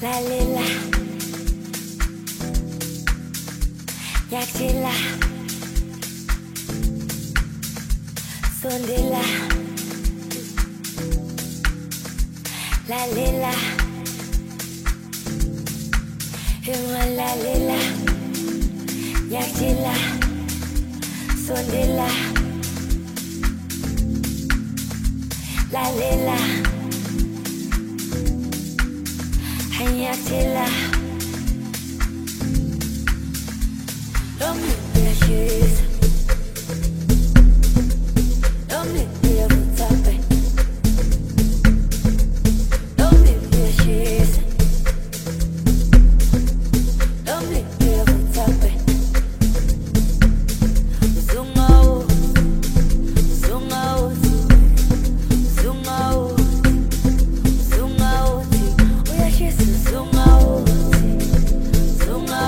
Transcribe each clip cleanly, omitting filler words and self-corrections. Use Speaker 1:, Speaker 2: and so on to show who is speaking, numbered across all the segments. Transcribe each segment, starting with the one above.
Speaker 1: lalela yakjila sondela lalela lalela yakjila sondela lalela yakjila don't be a shoes don't be a top don't be a shoes don't be a top zunga zunga zunga zunga oya shoes zunga zunga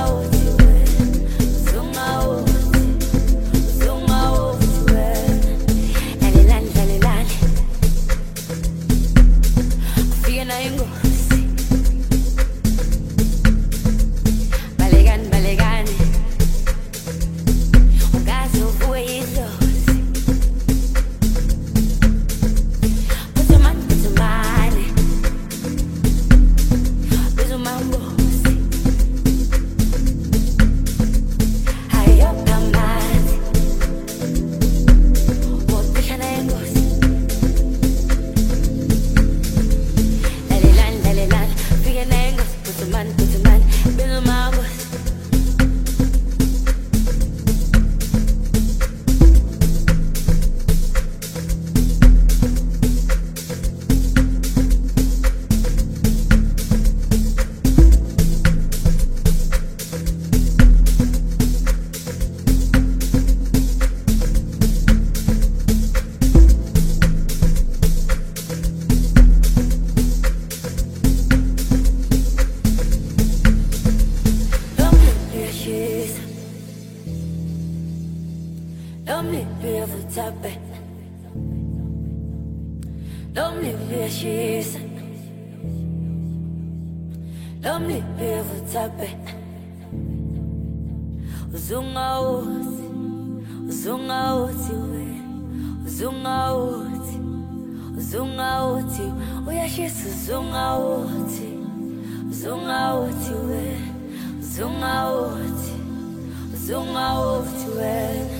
Speaker 1: don't be a top don't be a shoes don't be a top zunga zunga zunga zunga oya shoes zunga zunga zunga zunga